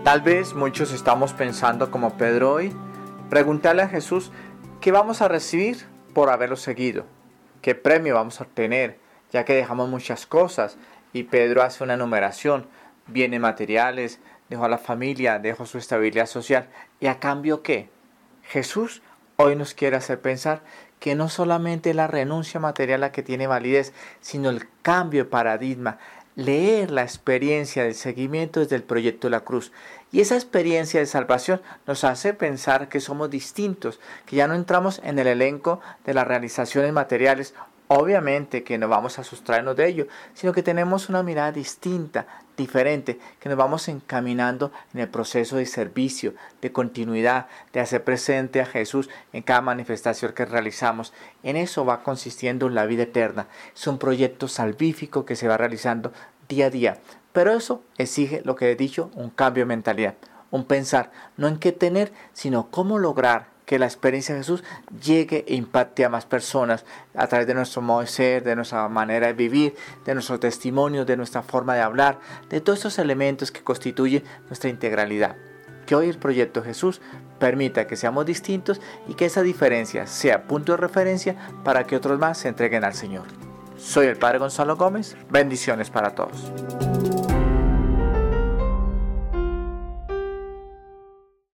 Tal vez muchos estamos pensando como Pedro hoy, preguntarle a Jesús qué vamos a recibir por haberlo seguido, qué premio vamos a obtener, ya que dejamos muchas cosas. Y Pedro hace una enumeración: bienes materiales, dejó a la familia, dejó su estabilidad social. ¿Y a cambio qué? Jesús hoy nos quiere hacer pensar que no solamente la renuncia material la que tiene validez, sino el cambio de paradigma, leer la experiencia del seguimiento desde el proyecto de la cruz. Y esa experiencia de salvación nos hace pensar que somos distintos, que ya no entramos en el elenco de las realizaciones materiales. Obviamente que no vamos a sustraernos de ello, sino que tenemos una mirada distinta, diferente, que nos vamos encaminando en el proceso de servicio, de continuidad, de hacer presente a Jesús en cada manifestación que realizamos. En eso va consistiendo la vida eterna. Es un proyecto salvífico que se va realizando día a día. Pero eso exige, lo que he dicho, un cambio de mentalidad, un pensar, no en qué tener, sino cómo lograr que la experiencia de Jesús llegue e impacte a más personas a través de nuestro modo de ser, de nuestra manera de vivir, de nuestro testimonio, de nuestra forma de hablar, de todos estos elementos que constituyen nuestra integralidad. Que hoy el proyecto Jesús permita que seamos distintos y que esa diferencia sea punto de referencia para que otros más se entreguen al Señor. Soy el Padre Gonzalo Gómez. Bendiciones para todos.